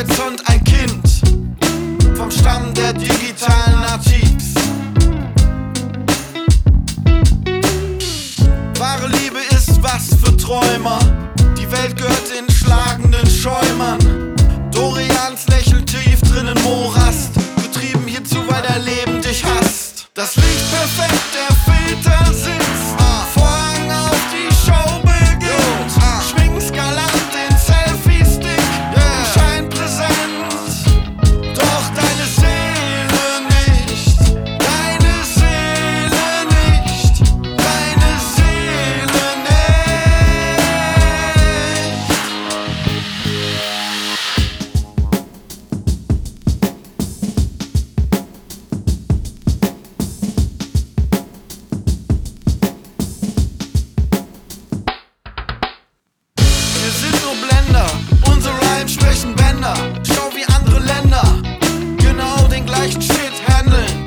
Horizont ein Kind vom Stamm der digitalen Nativs. Wahre Liebe ist was für Träumer. Die Welt gehört den schlagenden Schäumern. Dorians lächelt tief drin im Morast, getrieben hierzu, weil dein Leben dich hasst. Das Licht perfekt, der Filter sitzt, Vorhang auf, die Show beginnt. Schwing's galant den Selfie-Stick, Schein präsent, doch deine Seele nicht. Deine Seele nicht. Deine Seele nicht. Wir sind nur Blender, unsere Rhymes sprechen Bänder. Schau wie andere Länder genau den gleichen Shit handeln.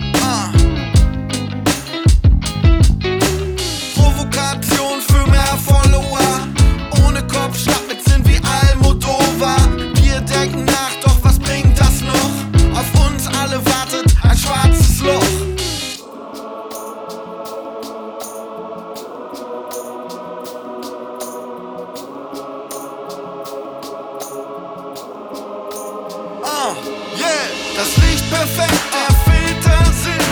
Provokation für mehr Follower. Ohne Kopfschlag mit Sinn wie Almodovar. Wir denken nach, doch was bringt das noch? Auf uns alle wartet ein schwarzes Loch. Yeah, das Licht perfekt, der Filter sitzt.